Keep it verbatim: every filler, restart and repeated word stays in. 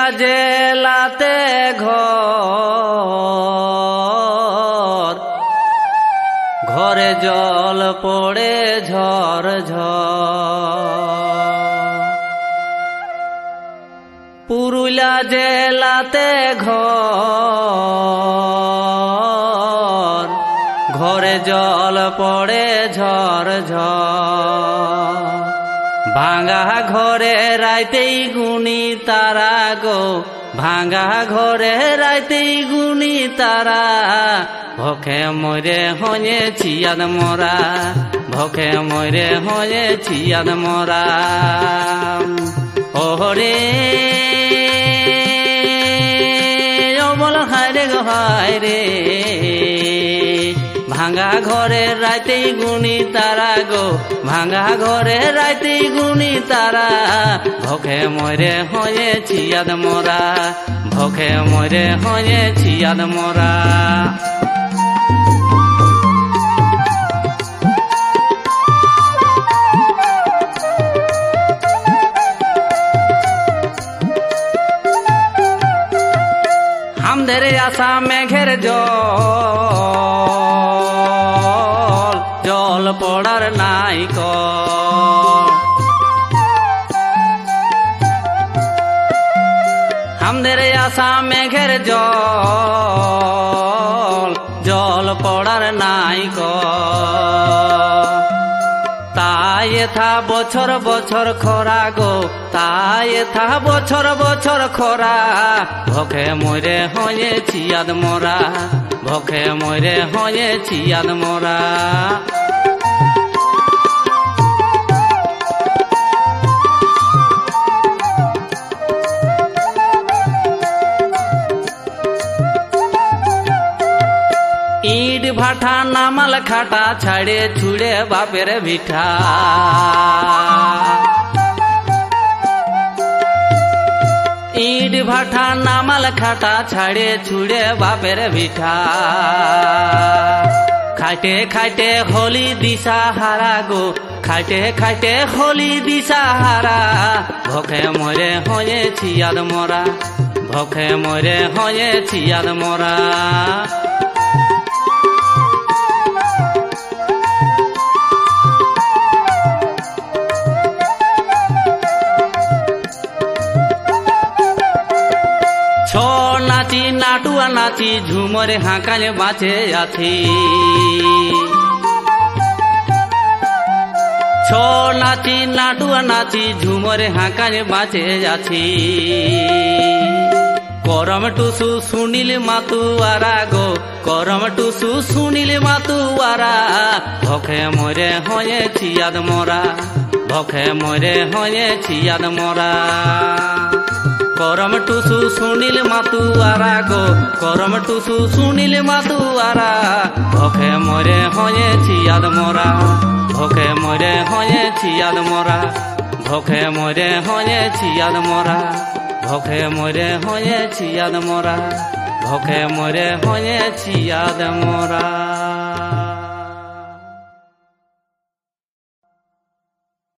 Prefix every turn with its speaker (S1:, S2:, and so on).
S1: জেলাতে ঘর, ঘরে জল পড়ে ঝর ঝর। পুরুলিয়া জেলাতে ঘর, ঘরে জল পড়ে ঝর ঝর। ভাঙা ঘরে রাইতেই গুনি তারা গো, ভাঙা ঘরে রাইতেই গুনি তারা। ভখে মরে হয়েছি আদ মরা, ভখে মরে হয়েছি আদ মরা। ওরে বল হায় গো হায় রে, ভাঙা ঘরে রাইতেই গুনি তারা গো, ভাঙা ঘরে রাইতেই গুনি তারা। ভখে মরে হয়েছি আদ মরা, ভখে মরে হয়েছি আদ মরা। আমাদের আশা মেঘের জল, জল পড়ার নাই ক। আমাদের আশা মেঘের জল, জল পড়ার নাই ক। তাই থা বছর বছর খরা গো, তাই থা বছর বছর খরা। ভখে মরে হয়েছি আদ মরা, ভখে মরে হয়েছি আদ মরা। ইট ভাটা নামাল খাটা ছাড়ে ছুড়ে বাপের ভিঠা। ইট ভাটা নামাল খাটা ছাড়ে ছুড়ে বাপের ভিঠা। খাইটে খাইটে হলি দিশা হারা গো, খাইটে খাইটে হলি দিশা হারা। ভখে মরে হয়েছি আদ মরা, ভখে মরে হয়েছি আদ মরা। ছো নাচি নাটুয়া নাচি ঝুমরে হাঁকায় বাঁচে আছি। ছো নাচি নাটুয়া নাচি ঝুমরে হাঁকায় বাঁচে আছি। করম টুসু শুনিল মাতুয়ারা গো, করম টুসু শুনিল মাতুয়ারা। ভখে মরে হয়েছি আদ মরা, ভখে মরে হয়েছি আদ মরা। করম টুসু শুনিল মাতুয়ারা গো, করম টুসু শুনিল মাতুয়ারা। ভখে মরে হয়েছি আদ মরা, ভখে মরে হয়েছি আদ মরা। ভখে মরে হয়েছি আদ মরা, ভখে মরে হয়েছি আদ মরা। ভখে মরে হয়েছি আদ মরা।